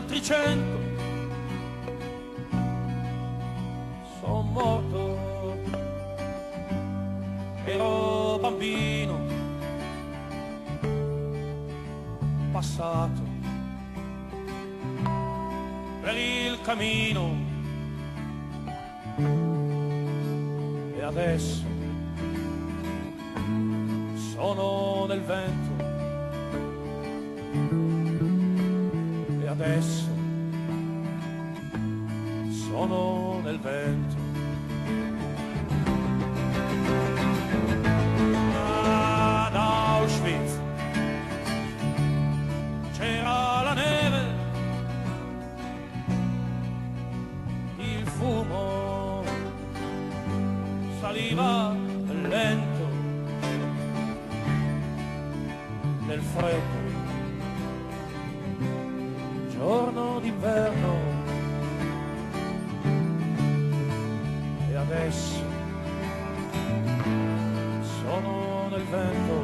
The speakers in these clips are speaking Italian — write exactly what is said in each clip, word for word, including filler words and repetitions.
altri cento son morto. Ero bambino, passato per il cammino, e adesso sono nel vento, e adesso sono nel vento. Ad Auschwitz c'era la neve, il fumo saliva lento nel freddo giorno d'inverno, e adesso sono nel vento,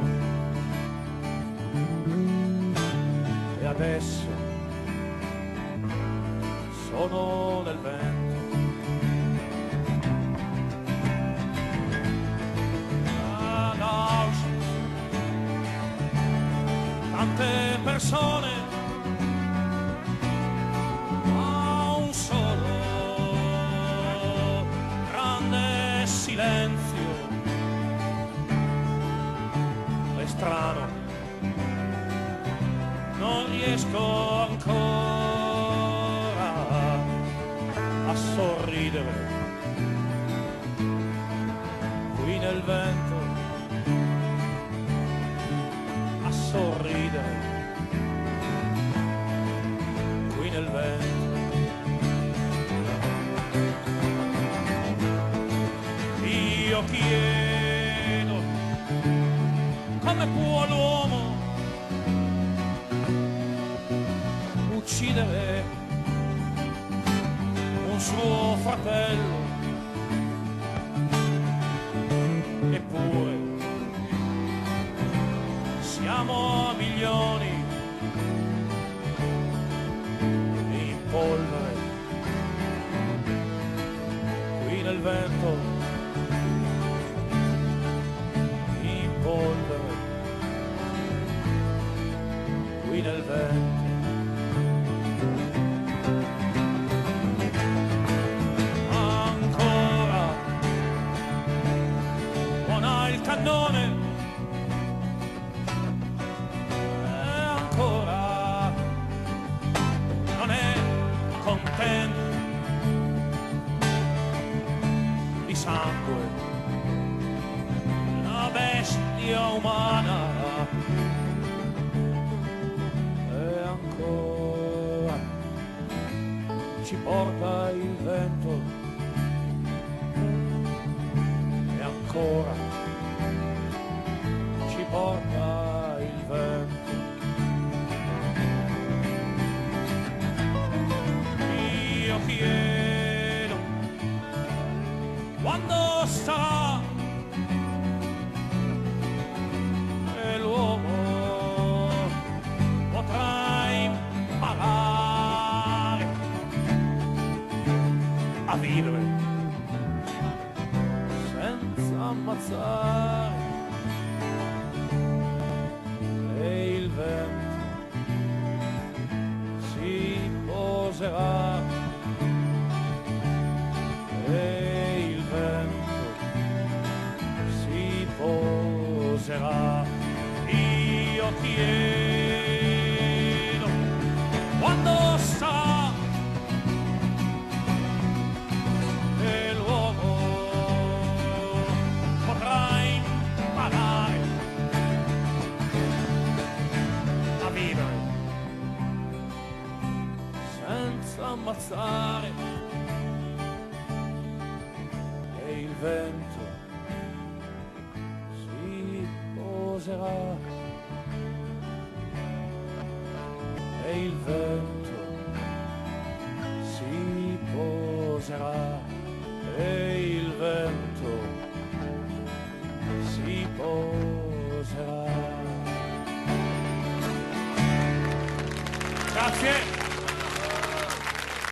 e adesso sono nel vento. Ad Auschwitz tante persone, ma un solo grande silenzio. È strano, non riesco ancora a sorridere qui nel vento, a sorridere qui nel vento. Io chiedo, come può l'uomo uccidere un suo fratello? Eppure siamo a milioni in polvere qui nel vento, in polvere qui nel vento. Ancora suona il cannone, e ancora non è contento di sangue una bestia umana, e ancora ci porta il vento, e ancora ci porta il vento. Io chiedo, quando sarà che l'uomo potrà imparare a vivere senza ammazzare, e il vento si poserà, e il vento si poserà. Io chiedo, quando sarà che l'uomo potrà imparare a vivere senza ammazzare, e il vento si poserà, e il vento si poserà, e il vento si poserà. Grazie.